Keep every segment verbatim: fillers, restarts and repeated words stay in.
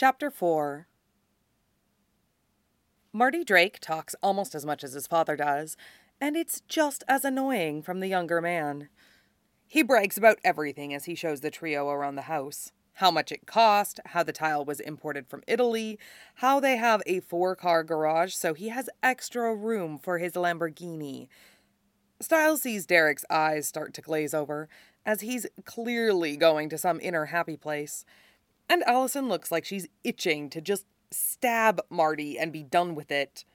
Chapter four. Marty Drake talks almost as much as his father does, and it's just as annoying from the younger man. He brags about everything as he shows the trio around the house. How much it cost, how the tile was imported from Italy, how they have a four-car garage so he has extra room for his Lamborghini. Styles sees Derek's eyes start to glaze over, as he's clearly going to some inner happy place. And Allison looks like she's itching to just stab Marty and be done with it.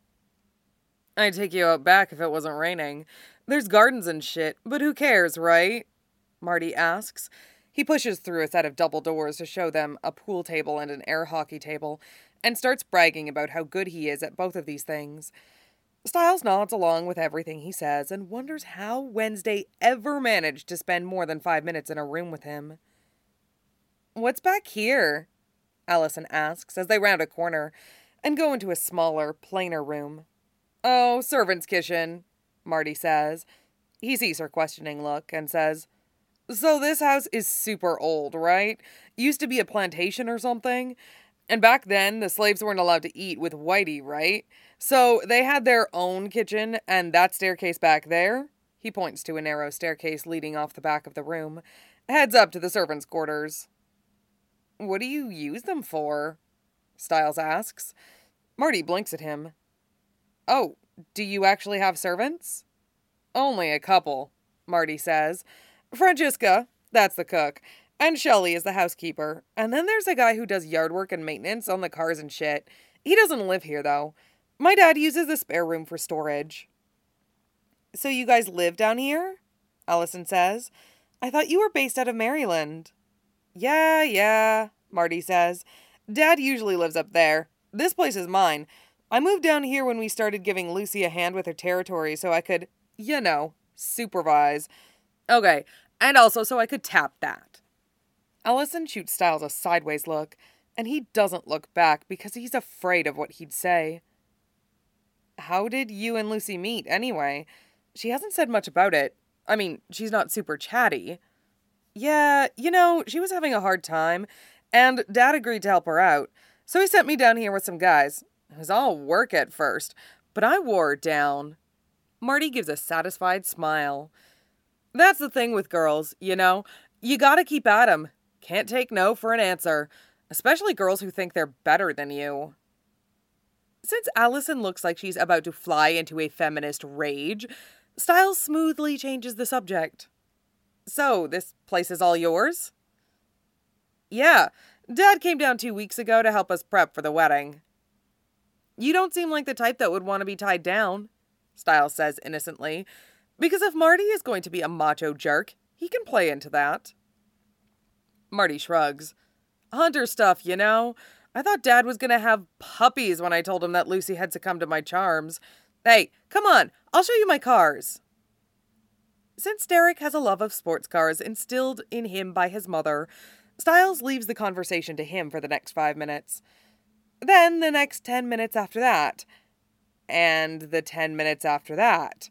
I'd take you out back if it wasn't raining. There's gardens and shit, but who cares, right? Marty asks. He pushes through a set of double doors to show them a pool table and an air hockey table, and starts bragging about how good he is at both of these things. Styles nods along with everything he says and wonders how Wednesday ever managed to spend more than five minutes in a room with him. "What's back here?" Allison asks as they round a corner and go into a smaller, plainer room. "Oh, servant's kitchen," Marty says. He sees her questioning look and says, "So this house is super old, right? Used to be a plantation or something? And back then, the slaves weren't allowed to eat with Whitey, right? So they had their own kitchen, and that staircase back there?" He points to a narrow staircase leading off the back of the room. "Heads up to the servants' quarters." "What do you use them for?" Styles asks. Marty blinks at him. "Oh, do you actually have servants?" "Only a couple," Marty says. "Francesca, that's the cook, and Shelley is the housekeeper. And then there's a guy who does yard work and maintenance on the cars and shit. He doesn't live here, though. My dad uses the spare room for storage." "So you guys live down here?" Allison says. "I thought you were based out of Maryland." "Yeah, yeah," Marty says. "Dad usually lives up there. This place is mine. I moved down here when we started giving Lucy a hand with her territory so I could, you know, supervise. Okay, and also so I could tap that." Allison shoots Styles a sideways look, and he doesn't look back because he's afraid of what he'd say. "How did you and Lucy meet, anyway? She hasn't said much about it. I mean, she's not super chatty." "Yeah, you know, she was having a hard time, and Dad agreed to help her out, so he sent me down here with some guys. It was all work at first, but I wore her down." Marty gives a satisfied smile. "That's the thing with girls, you know. You gotta keep at 'em. Can't take no for an answer, especially girls who think they're better than you." Since Allison looks like she's about to fly into a feminist rage, Styles smoothly changes the subject. "So, this place is all yours?" "Yeah, Dad came down two weeks ago to help us prep for the wedding." "You don't seem like the type that would want to be tied down," Styles says innocently, "because if Marty is going to be a macho jerk, he can play into that." Marty shrugs. "Hunter stuff, you know. I thought Dad was going to have puppies when I told him that Lucy had succumbed to my charms. Hey, come on, I'll show you my cars." Since Derek has a love of sports cars instilled in him by his mother, Styles leaves the conversation to him for the next five minutes. Then the next ten minutes after that. And the ten minutes after that.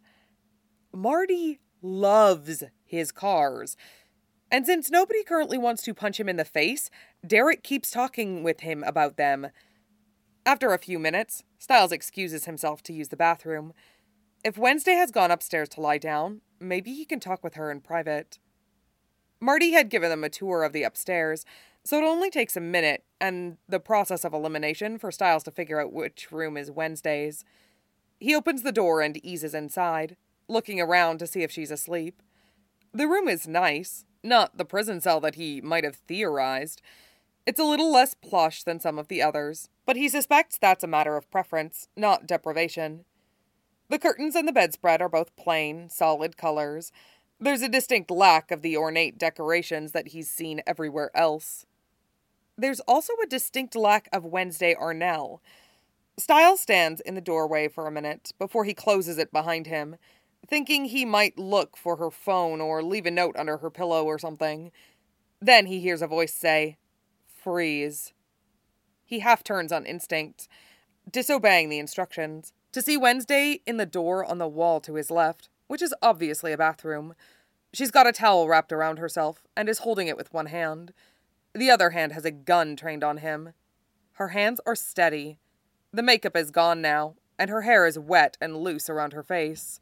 Marty loves his cars. And since nobody currently wants to punch him in the face, Derek keeps talking with him about them. After a few minutes, Styles excuses himself to use the bathroom. If Wednesday has gone upstairs to lie down, maybe he can talk with her in private. Marty had given them a tour of the upstairs, so it only takes a minute and the process of elimination for Styles to figure out which room is Wednesday's. He opens the door and eases inside, looking around to see if she's asleep. The room is nice, not the prison cell that he might have theorized. It's a little less plush than some of the others, but he suspects that's a matter of preference, not deprivation. The curtains and the bedspread are both plain, solid colors. There's a distinct lack of the ornate decorations that he's seen everywhere else. There's also a distinct lack of Wednesday Arnell. Styles stands in the doorway for a minute before he closes it behind him, thinking he might look for her phone or leave a note under her pillow or something. Then he hears a voice say, "Freeze." He half turns on instinct, disobeying the instructions, to see Wednesday in the door on the wall to his left, which is obviously a bathroom. She's got a towel wrapped around herself and is holding it with one hand. The other hand has a gun trained on him. Her hands are steady. The makeup is gone now, and her hair is wet and loose around her face.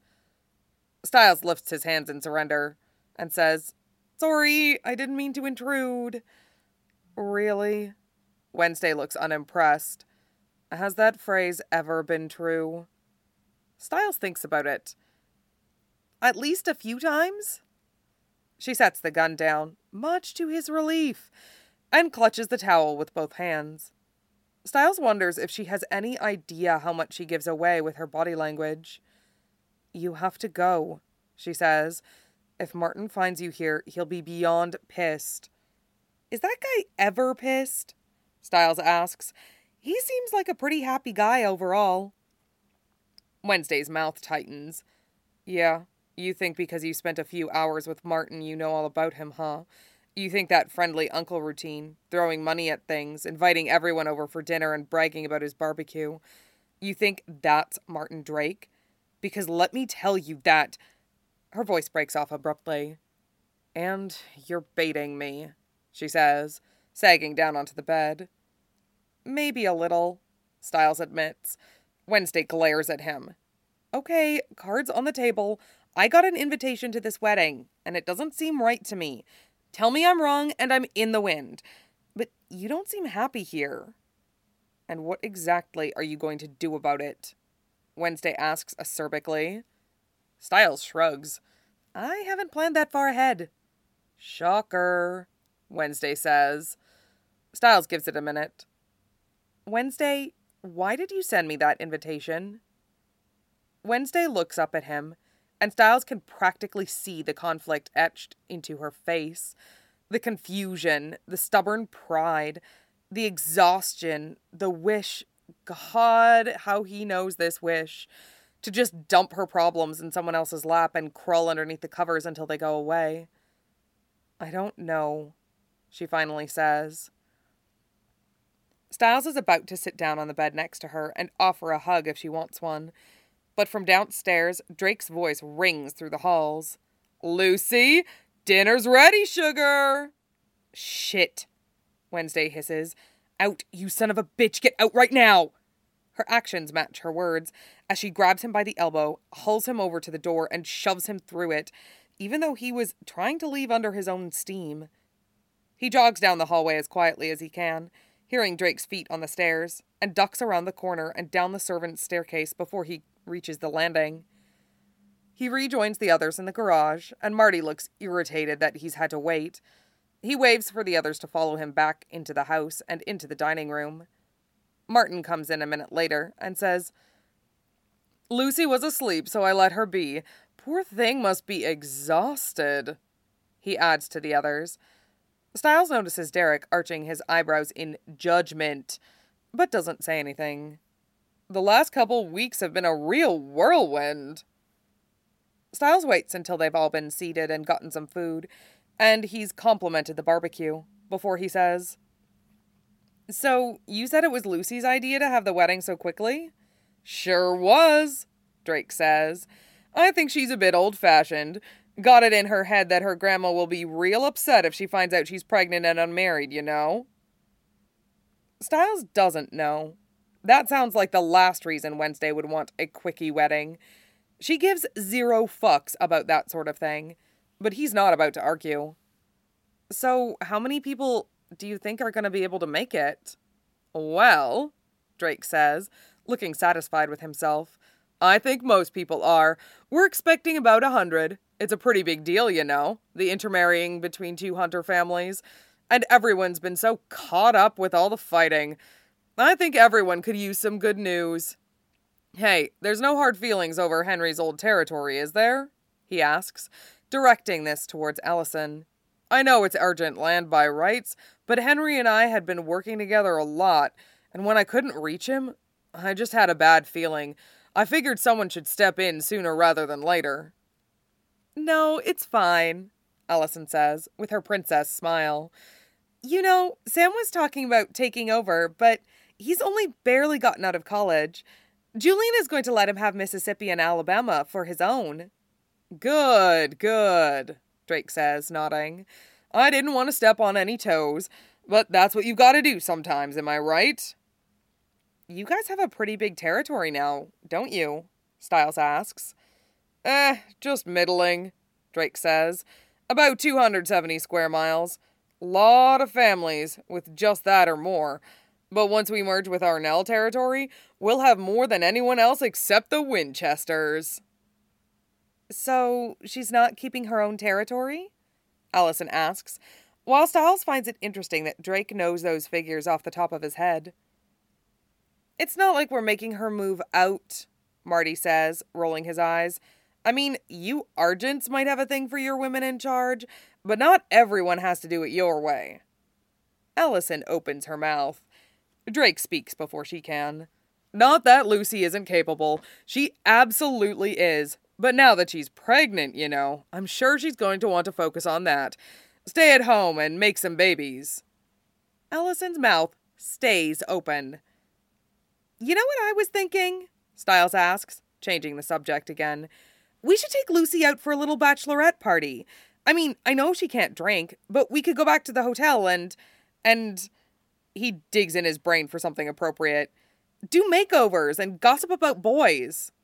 Styles lifts his hands in surrender and says, "Sorry, I didn't mean to intrude." "Really?" Wednesday looks unimpressed. Has that phrase ever been true? Styles thinks about it. At least a few times? She sets the gun down, much to his relief, and clutches the towel with both hands. Styles wonders if she has any idea how much she gives away with her body language. "You have to go," she says. "If Martin finds you here, he'll be beyond pissed." "Is that guy ever pissed?" Styles asks. "He seems like a pretty happy guy overall." Wednesday's mouth tightens. "Yeah, you think because you spent a few hours with Martin you know all about him, huh? You think that friendly uncle routine, throwing money at things, inviting everyone over for dinner and bragging about his barbecue. You think that's Martin Drake? Because let me tell you that..." Her voice breaks off abruptly. "And you're baiting me," she says, sagging down onto the bed. "Maybe a little," Styles admits. Wednesday glares at him. "Okay, cards on the table. I got an invitation to this wedding, and it doesn't seem right to me. Tell me I'm wrong, and I'm in the wind. But you don't seem happy here." "And what exactly are you going to do about it?" Wednesday asks acerbically. Styles shrugs. "I haven't planned that far ahead." "Shocker," Wednesday says. Styles gives it a minute. "Wednesday, why did you send me that invitation?" Wednesday looks up at him, and Styles can practically see the conflict etched into her face. The confusion, the stubborn pride, the exhaustion, the wish, God, how he knows this wish, to just dump her problems in someone else's lap and crawl underneath the covers until they go away. "I don't know," she finally says. Styles is about to sit down on the bed next to her and offer a hug if she wants one. But from downstairs, Drake's voice rings through the halls. "Lucy, dinner's ready, sugar!" "Shit," Wednesday hisses. "Out, you son of a bitch, get out right now!" Her actions match her words, as she grabs him by the elbow, hauls him over to the door, and shoves him through it, even though he was trying to leave under his own steam. He jogs down the hallway as quietly as he can, hearing Drake's feet on the stairs, and ducks around the corner and down the servants' staircase before he reaches the landing. He rejoins the others in the garage, and Marty looks irritated that he's had to wait. He waves for the others to follow him back into the house and into the dining room. Martin comes in a minute later and says, "Lucy was asleep, so I let her be. Poor thing must be exhausted," he adds to the others. Styles notices Derek arching his eyebrows in judgment, but doesn't say anything. "The last couple weeks have been a real whirlwind." Styles waits until they've all been seated and gotten some food, and he's complimented the barbecue, before he says, "So, you said it was Lucy's idea to have the wedding so quickly?" "Sure was," Drake says. "I think she's a bit old-fashioned. Got it in her head that her grandma will be real upset if she finds out she's pregnant and unmarried, you know?" Styles doesn't know. That sounds like the last reason Wednesday would want a quickie wedding. She gives zero fucks about that sort of thing, but he's not about to argue. "So, how many people do you think are going to be able to make it?" "Well," Drake says, looking satisfied with himself, "I think most people are. We're expecting about a hundred. It's a pretty big deal, you know, the intermarrying between two hunter families. And everyone's been so caught up with all the fighting. I think everyone could use some good news." "Hey, there's no hard feelings over Henry's old territory, is there?" he asks, directing this towards Allison. "I know it's urgent land by rights, but Henry and I had been working together a lot, and when I couldn't reach him, I just had a bad feeling. I figured someone should step in sooner rather than later." "No, it's fine," Allison says, with her princess smile. "You know, Sam was talking about taking over, but he's only barely gotten out of college. Julian is going to let him have Mississippi and Alabama for his own." "Good, good," Drake says, nodding. "I didn't want to step on any toes, but that's what you've got to do sometimes, am I right?" You guys have a pretty big territory now, don't you? Stiles asks. Eh, just middling, Drake says. About two hundred seventy square miles. Lot of families with just that or more. But once we merge with Arnell territory, we'll have more than anyone else except the Winchesters. So, she's not keeping her own territory? Allison asks, while Stiles finds it interesting that Drake knows those figures off the top of his head. It's not like we're making her move out, Marty says, rolling his eyes. I mean, you Argents might have a thing for your women in charge, but not everyone has to do it your way. Allison opens her mouth. Drake speaks before she can. Not that Lucy isn't capable. She absolutely is. But now that she's pregnant, you know, I'm sure she's going to want to focus on that. Stay at home and make some babies. Allison's mouth stays open. You know what I was thinking? Stiles asks, changing the subject again. We should take Lucy out for a little bachelorette party. I mean, I know she can't drink, but we could go back to the hotel and... and... He digs in his brain for something appropriate. Do makeovers and gossip about boys.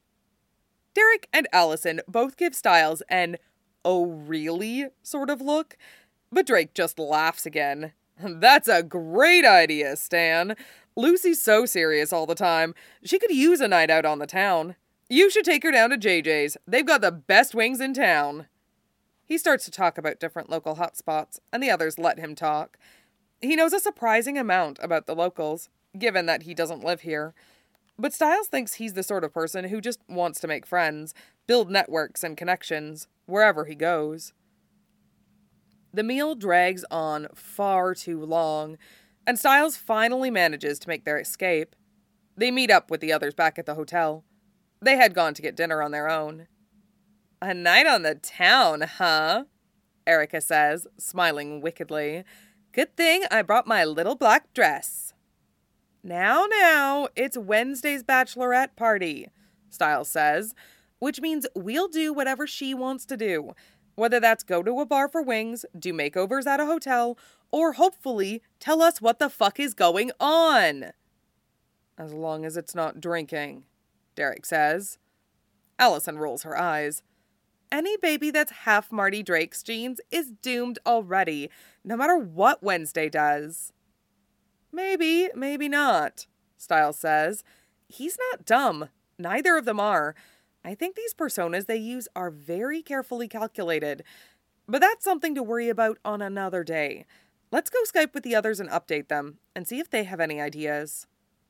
Derek and Allison both give Stiles an "oh really" sort of look, but Drake just laughs again. That's a great idea, Stan. Lucy's so serious all the time. She could use a night out on the town. You should take her down to J J's. They've got the best wings in town. He starts to talk about different local hotspots, and the others let him talk. He knows a surprising amount about the locals, given that he doesn't live here. But Stiles thinks he's the sort of person who just wants to make friends, build networks and connections, wherever he goes. The meal drags on far too long, and Stiles finally manages to make their escape. They meet up with the others back at the hotel. They had gone to get dinner on their own. A night on the town, huh? Erica says, smiling wickedly. Good thing I brought my little black dress. Now, now, it's Wednesday's bachelorette party, Stiles says, which means we'll do whatever she wants to do, whether that's go to a bar for wings, do makeovers at a hotel, or hopefully tell us what the fuck is going on. As long as it's not drinking, Derek says. Allison rolls her eyes. Any baby that's half Marty Drake's genes is doomed already, no matter what Wednesday does. Maybe, maybe not, Stiles says. He's not dumb. Neither of them are. I think these personas they use are very carefully calculated. But that's something to worry about on another day. Let's go Skype with the others and update them, and see if they have any ideas.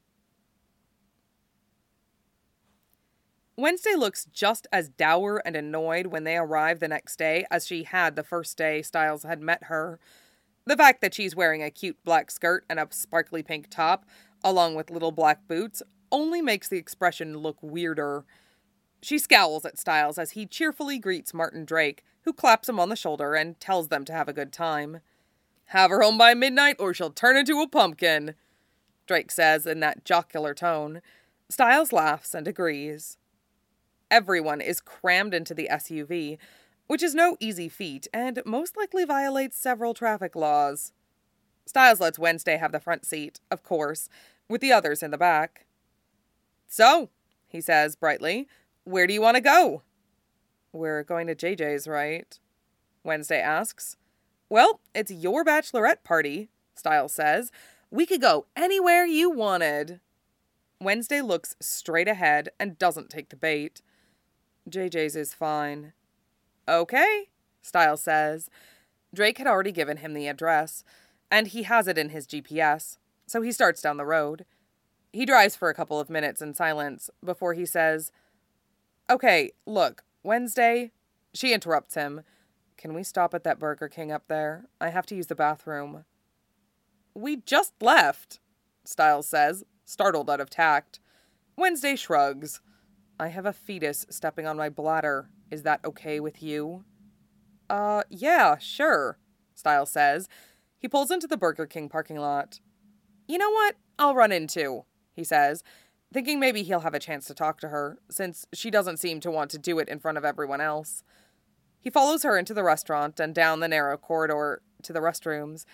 Wednesday looks just as dour and annoyed when they arrive the next day as she had the first day Stiles had met her. The fact that she's wearing a cute black skirt and a sparkly pink top, along with little black boots, only makes the expression look weirder. She scowls at Stiles as he cheerfully greets Martin Drake, who claps him on the shoulder and tells them to have a good time. Have her home by midnight or she'll turn into a pumpkin, Drake says in that jocular tone. Stiles laughs and agrees. Everyone is crammed into the S U V, which is no easy feat and most likely violates several traffic laws. Stiles lets Wednesday have the front seat, of course, with the others in the back. So, he says brightly, where do you want to go? We're going to J J's, right? Wednesday asks. Well, it's your bachelorette party, Stiles says. We could go anywhere you wanted. Wednesday looks straight ahead and doesn't take the bait. J J's is fine. Okay, Stiles says. Drake had already given him the address, and he has it in his G P S, so he starts down the road. He drives for a couple of minutes in silence before he says, Okay, look, Wednesday... She interrupts him. Can we stop at that Burger King up there? I have to use the bathroom. We just left, Stiles says, startled out of tact. Wednesday shrugs. I have a fetus stepping on my bladder. Is that okay with you? Uh, yeah, sure, Stiles says. He pulls into the Burger King parking lot. You know what? I'll run in too, he says, thinking maybe he'll have a chance to talk to her, since she doesn't seem to want to do it in front of everyone else. He follows her into the restaurant and down the narrow corridor to the restrooms.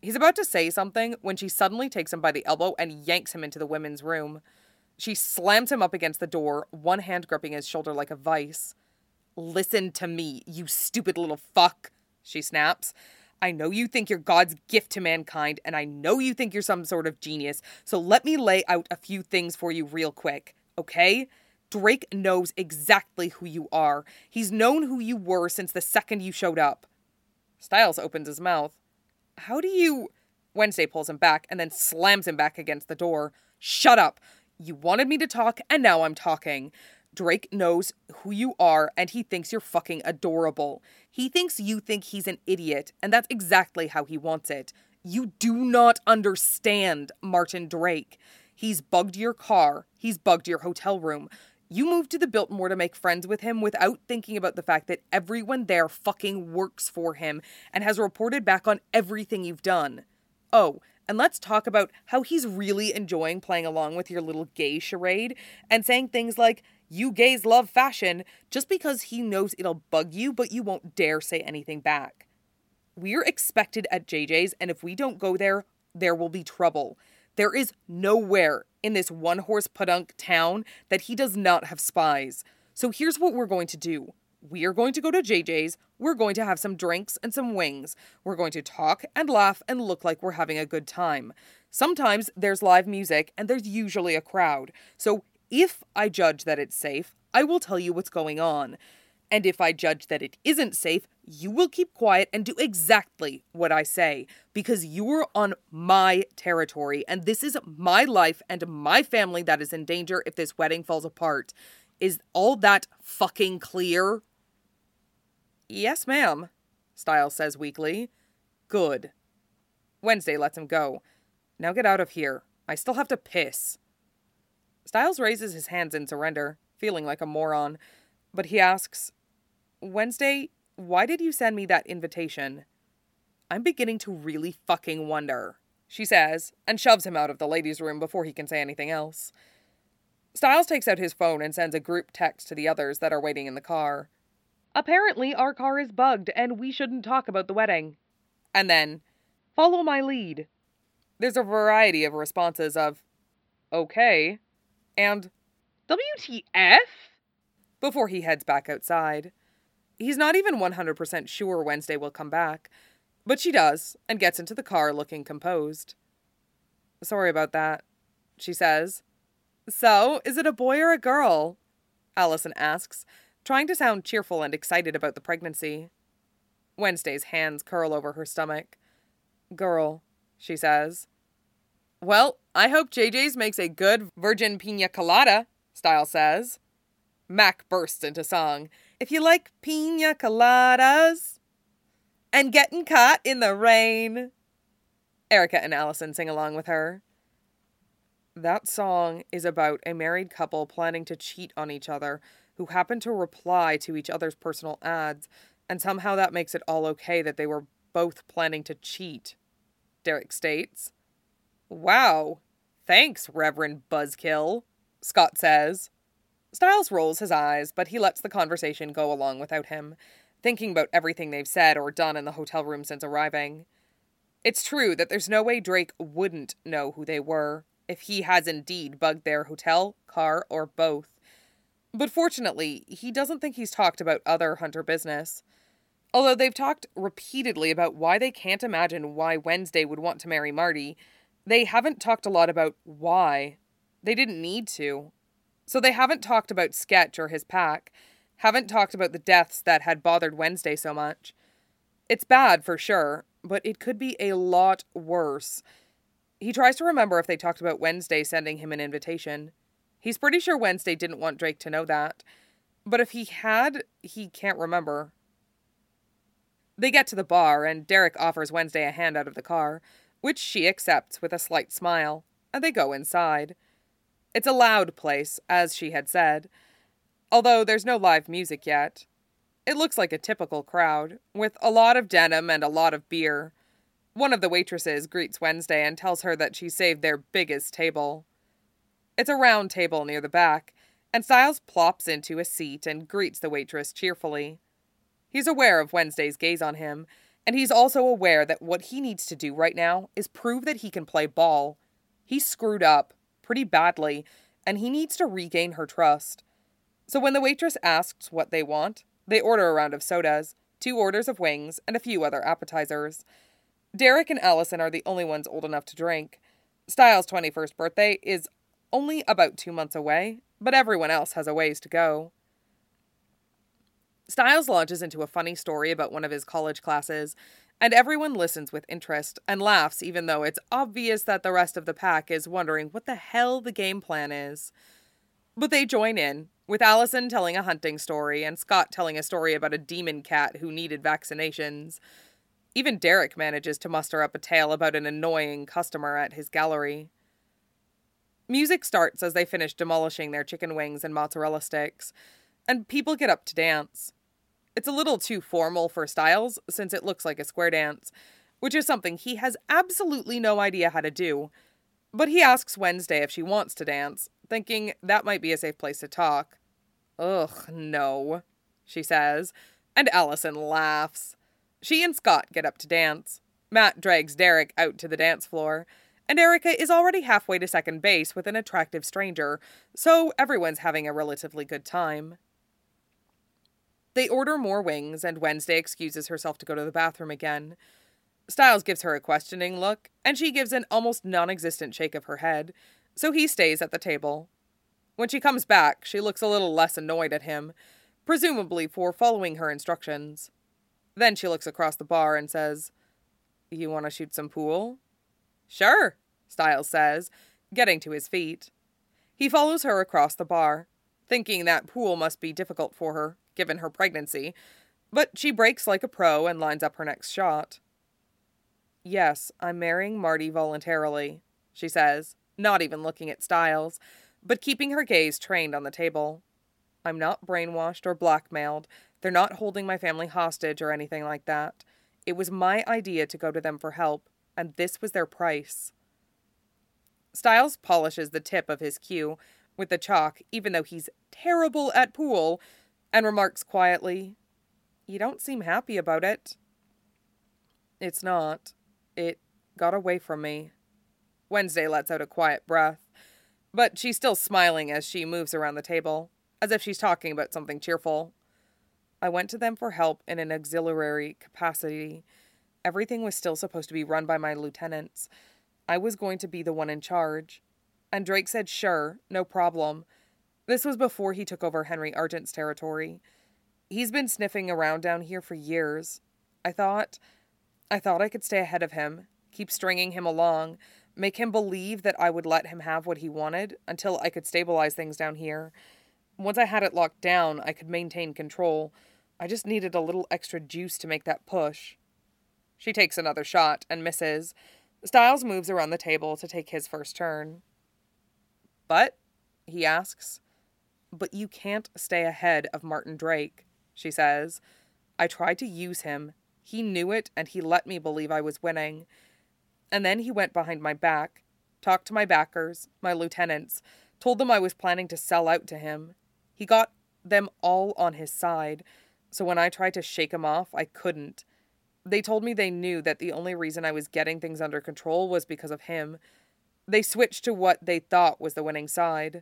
He's about to say something when she suddenly takes him by the elbow and yanks him into the women's room. She slams him up against the door, one hand gripping his shoulder like a vice. "Listen to me, you stupid little fuck," she snaps. "I know you think you're God's gift to mankind, and I know you think you're some sort of genius, so let me lay out a few things for you real quick, okay? Drake knows exactly who you are. He's known who you were since the second you showed up." Stiles opens his mouth. "How do you—" Wednesday pulls him back and then slams him back against the door. "Shut up! You wanted me to talk, and now I'm talking. Drake knows who you are, and he thinks you're fucking adorable. He thinks you think he's an idiot, and that's exactly how he wants it. You do not understand Martin Drake. He's bugged your car. He's bugged your hotel room. You moved to the Biltmore to make friends with him without thinking about the fact that everyone there fucking works for him and has reported back on everything you've done. Oh, and let's talk about how he's really enjoying playing along with your little gay charade and saying things like, 'You gays love fashion,' just because he knows it'll bug you, but you won't dare say anything back. We're expected at J J's, and if we don't go there, there will be trouble. There is nowhere in this one-horse podunk town that he does not have spies. So here's what we're going to do. We are going to go to J J's, we're going to have some drinks and some wings. We're going to talk and laugh and look like we're having a good time. Sometimes there's live music, and there's usually a crowd. So if I judge that it's safe, I will tell you what's going on. And if I judge that it isn't safe, you will keep quiet and do exactly what I say, because you're on my territory, and this is my life and my family that is in danger if this wedding falls apart. Is all that fucking clear?" "Yes, ma'am," Stiles says weakly. "Good." Wednesday lets him go. "Now get out of here. I still have to piss." Stiles raises his hands in surrender, feeling like a moron, but he asks, "Wednesday, why did you send me that invitation?" "I'm beginning to really fucking wonder," she says, and shoves him out of the ladies' room before he can say anything else. Stiles takes out his phone and sends a group text to the others that are waiting in the car. "Apparently our car is bugged and we shouldn't talk about the wedding." And then, "Follow my lead." There's a variety of responses of, "Okay," and "W T F?" before he heads back outside. He's not even one hundred percent sure Wednesday will come back, but she does, and gets into the car looking composed. "Sorry about that," she says. "So, is it a boy or a girl?" Allison asks, trying to sound cheerful and excited about the pregnancy. Wednesday's hands curl over her stomach. "Girl," she says. "Well, I hope J J's makes a good virgin pina colada," Stiles says. Mac bursts into song. "If you like pina coladas and getting caught in the rain." Erica and Allison sing along with her. That song is about a married couple planning to cheat on each other who happen to reply to each other's personal ads, and somehow that makes it all okay that they were both planning to cheat, Derek states. "Wow, thanks, Reverend Buzzkill," Scott says. Stiles rolls his eyes, but he lets the conversation go along without him, thinking about everything they've said or done in the hotel room since arriving. It's true that there's no way Drake wouldn't know who they were, if he has indeed bugged their hotel, car, or both. But fortunately, he doesn't think he's talked about other Hunter business. Although they've talked repeatedly about why they can't imagine why Wednesday would want to marry Marty, they haven't talked a lot about why. They didn't need to. So they haven't talked about Sketch or his pack, haven't talked about the deaths that had bothered Wednesday so much. It's bad for sure, but it could be a lot worse. He tries to remember if they talked about Wednesday sending him an invitation. He's pretty sure Wednesday didn't want Drake to know that. But if he had, he can't remember. They get to the bar, and Derek offers Wednesday a hand out of the car, which she accepts with a slight smile, and they go inside. It's a loud place, as she had said, although there's no live music yet. It looks like a typical crowd, with a lot of denim and a lot of beer. One of the waitresses greets Wednesday and tells her that she saved their biggest table. It's a round table near the back, and Stiles plops into a seat and greets the waitress cheerfully. He's aware of Wednesday's gaze on him, And he's also aware that what he needs to do right now is prove that he can play ball. He's screwed up, pretty badly, and he needs to regain her trust. So when the waitress asks what they want, they order a round of sodas, two orders of wings, and a few other appetizers. Derek and Allison are the only ones old enough to drink. Styles' twenty-first birthday is only about two months away, but everyone else has a ways to go. Styles launches into a funny story about one of his college classes, and everyone listens with interest and laughs even though it's obvious that the rest of the pack is wondering what the hell the game plan is. But they join in, with Allison telling a hunting story and Scott telling a story about a demon cat who needed vaccinations. Even Derek manages to muster up a tale about an annoying customer at his gallery. Music starts as they finish demolishing their chicken wings and mozzarella sticks, and people get up to dance. It's a little too formal for Styles, since it looks like a square dance, which is something he has absolutely no idea how to do. But he asks Wednesday if she wants to dance, thinking that might be a safe place to talk. Ugh, no, she says, and Allison laughs. She and Scott get up to dance. Matt drags Derek out to the dance floor, and Erica is already halfway to second base with an attractive stranger, so everyone's having a relatively good time. They order more wings, and Wednesday excuses herself to go to the bathroom again. Styles gives her a questioning look, and she gives an almost non-existent shake of her head, so he stays at the table. When she comes back, she looks a little less annoyed at him, presumably for following her instructions. Then she looks across the bar and says, "You want to shoot some pool?" "Sure," Styles says, getting to his feet. He follows her across the bar, thinking that pool must be difficult for her, given her pregnancy, but she breaks like a pro and lines up her next shot. "Yes, I'm marrying Marty voluntarily," she says, not even looking at Styles, but keeping her gaze trained on the table. "I'm not brainwashed or blackmailed. They're not holding my family hostage or anything like that. It was my idea to go to them for help, and this was their price." Styles polishes the tip of his cue with the chalk, even though he's terrible at pool, and remarks quietly, "You don't seem happy about it." "It's not. It got away from me." Wednesday lets out a quiet breath, but she's still smiling as she moves around the table, as if she's talking about something cheerful. "I went to them for help in an auxiliary capacity. Everything was still supposed to be run by my lieutenants. I was going to be the one in charge. And Drake said sure, no problem. This was before he took over Henry Argent's territory. He's been sniffing around down here for years. I thought, I thought I could stay ahead of him, keep stringing him along, make him believe that I would let him have what he wanted until I could stabilize things down here. Once I had it locked down, I could maintain control. I just needed a little extra juice to make that push." She takes another shot and misses. Styles moves around the table to take his first turn. "But?" he asks. "But you can't stay ahead of Martin Drake," she says. "I tried to use him. He knew it, and he let me believe I was winning. And then he went behind my back, talked to my backers, my lieutenants, told them I was planning to sell out to him. He got them all on his side, so when I tried to shake him off, I couldn't. They told me they knew that the only reason I was getting things under control was because of him. They switched to what they thought was the winning side."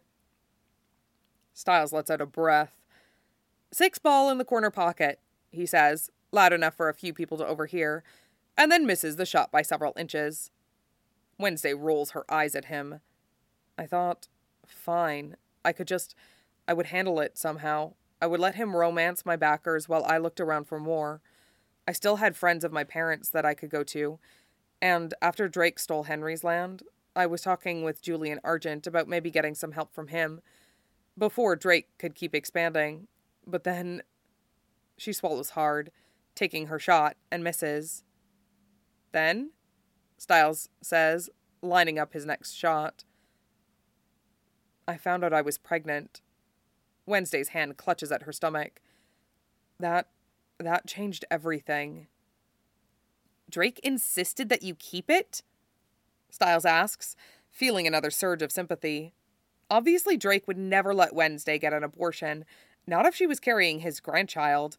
Styles lets out a breath. "Six ball in the corner pocket," he says, loud enough for a few people to overhear, and then misses the shot by several inches. Wednesday rolls her eyes at him. "I thought, fine, I could just, I would handle it somehow. I would let him romance my backers while I looked around for more. I still had friends of my parents that I could go to, and after Drake stole Henry's land, I was talking with Julian Argent about maybe getting some help from him, before Drake could keep expanding, but then..." She swallows hard, taking her shot, and misses. "Then?" Styles says, lining up his next shot. "I found out I was pregnant." Wednesday's hand clutches at her stomach. That, that changed everything." "Drake insisted that you keep it?" Styles asks, feeling another surge of sympathy. Obviously Drake would never let Wednesday get an abortion, not if she was carrying his grandchild.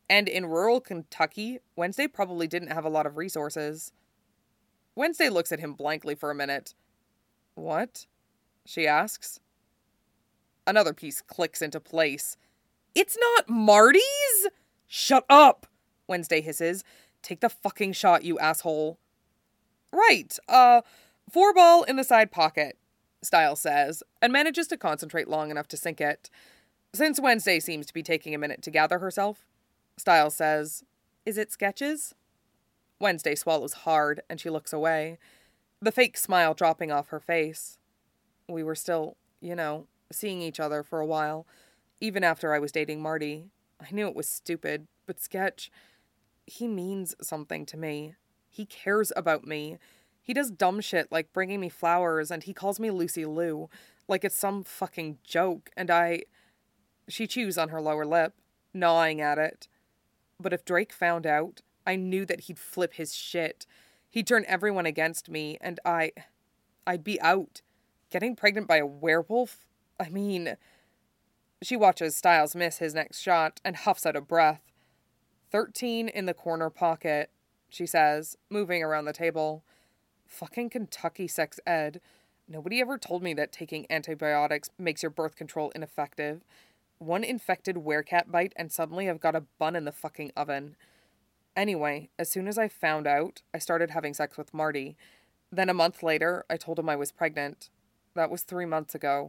And in rural Kentucky, Wednesday probably didn't have a lot of resources. Wednesday looks at him blankly for a minute. What? She asks. Another piece clicks into place. It's not Marty's! Shut up! Wednesday hisses. Take the fucking shot, you asshole. Right, uh, four ball in the side pocket, Stiles says, and manages to concentrate long enough to sink it. Since Wednesday seems to be taking a minute to gather herself, Stiles says, Is it sketches? Wednesday swallows hard, and she looks away, the fake smile dropping off her face. We were still, you know, seeing each other for a while, even after I was dating Marty. I knew it was stupid, but Sketch, he means something to me. He cares about me. He does dumb shit like bringing me flowers, and he calls me Lucy Lou, like it's some fucking joke, and I... She chews on her lower lip, gnawing at it. But if Drake found out, I knew that he'd flip his shit. He'd turn everyone against me, and I... I'd be out. Getting pregnant by a werewolf? I mean... She watches Stiles miss his next shot and huffs out a breath. Thirteen in the corner pocket, she says, moving around the table. Fucking Kentucky sex ed. Nobody ever told me that taking antibiotics makes your birth control ineffective. One infected werecat bite and suddenly I've got a bun in the fucking oven. Anyway, as soon as I found out, I started having sex with Marty. Then a month later, I told him I was pregnant. That was three months ago.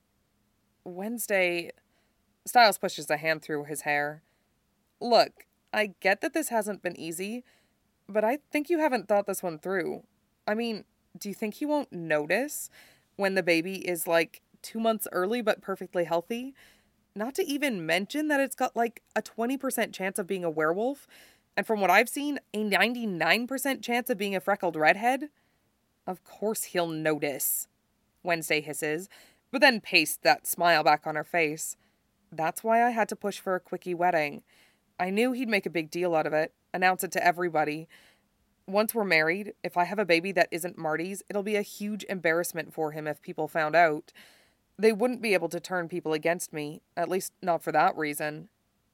Wednesday... Stiles pushes a hand through his hair. Look, I get that this hasn't been easy, but I think you haven't thought this one through. I mean, do you think he won't notice when the baby is, like, two months early but perfectly healthy? Not to even mention that it's got, like, a twenty percent chance of being a werewolf, and from what I've seen, a ninety-nine percent chance of being a freckled redhead? Of course he'll notice, Wednesday hisses, but then pastes that smile back on her face. That's why I had to push for a quickie wedding. I knew he'd make a big deal out of it, announce it to everybody. Once we're married, if I have a baby that isn't Marty's, it'll be a huge embarrassment for him if people found out. They wouldn't be able to turn people against me, at least not for that reason.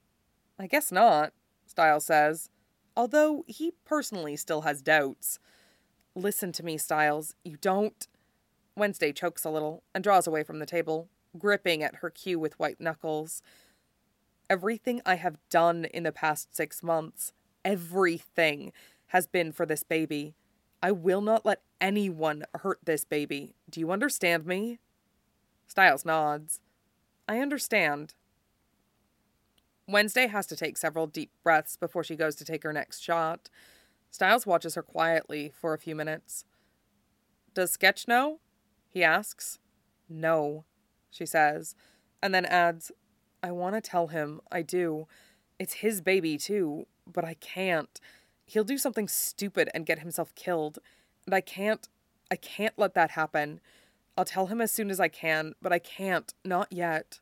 I guess not, Stiles says, although he personally still has doubts. Listen to me, Stiles, you don't... Wednesday chokes a little and draws away from the table, gripping at her cue with white knuckles. Everything I have done in the past six months, everything, has been for this baby. I will not let anyone hurt this baby. Do you understand me? Stiles nods. I understand. Wednesday has to take several deep breaths before she goes to take her next shot. Stiles watches her quietly for a few minutes. Does Sketch know? He asks. No, she says, and then adds, I want to tell him, I do. It's his baby, too, but I can't. He'll do something stupid and get himself killed, and I can't, I can't let that happen. I'll tell him as soon as I can, but I can't, not yet.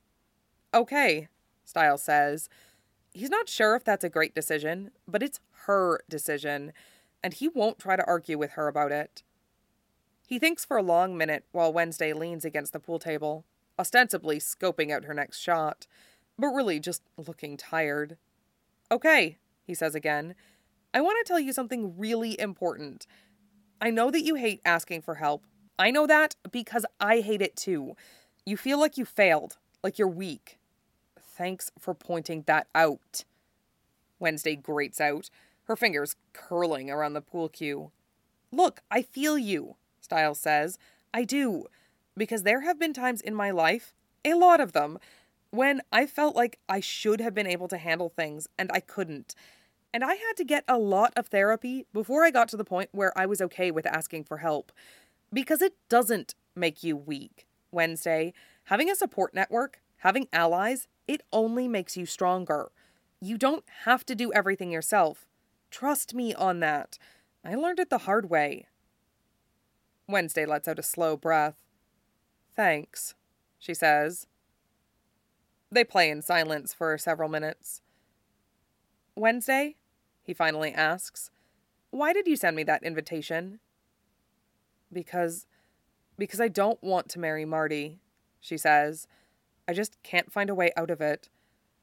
Okay, Stiles says. He's not sure if that's a great decision, but it's her decision, and he won't try to argue with her about it. He thinks for a long minute while Wednesday leans against the pool table, ostensibly scoping out her next shot, but really just looking tired. Okay, he says again, I want to tell you something really important. I know that you hate asking for help. I know that because I hate it too. You feel like you failed, like you're weak. Thanks for pointing that out. Wednesday grates out, her fingers curling around the pool cue. Look, I feel you, Stiles says. I do. Because there have been times in my life, a lot of them, when I felt like I should have been able to handle things and I couldn't. And I had to get a lot of therapy before I got to the point where I was okay with asking for help. Because it doesn't make you weak, Wednesday. Having a support network, having allies, it only makes you stronger. You don't have to do everything yourself. Trust me on that. I learned it the hard way. Wednesday lets out a slow breath. Thanks, she says. They play in silence for several minutes. Wednesday, he finally asks, why did you send me that invitation? Because, because I don't want to marry Marty, she says. I just can't find a way out of it.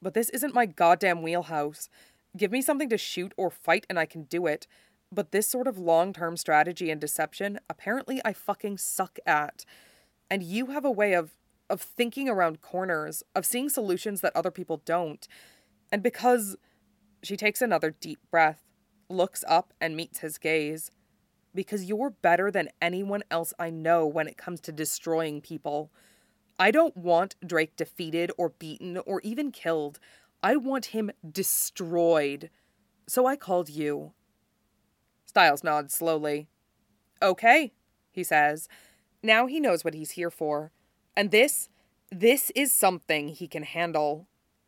but this isn't my goddamn wheelhouse. Give me something to shoot or fight and I can do it. But this sort of long-term strategy and deception, apparently I fucking suck at. And you have a way of, of thinking around corners, of seeing solutions that other people don't. And because... She takes another deep breath, looks up and meets his gaze. Because you're better than anyone else I know when it comes to destroying people. I don't want Drake defeated or beaten or even killed. I want him destroyed. So I called you. Styles nods slowly. Okay, he says. Now he knows what he's here for. And this, this is something he can handle.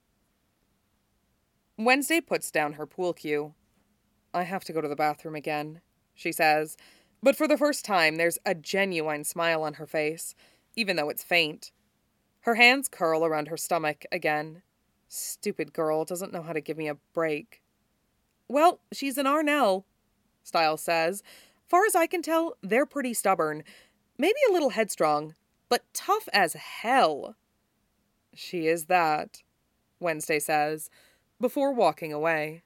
Wednesday puts down her pool cue. I have to go to the bathroom again, she says. But for the first time, there's a genuine smile on her face, even though it's faint. Her hands curl around her stomach again. Stupid girl doesn't know how to give me a break. Well, she's an Arnell, Styles says. Far as I can tell, they're pretty stubborn. Maybe a little headstrong, but tough as hell. She is that, Wednesday says, before walking away.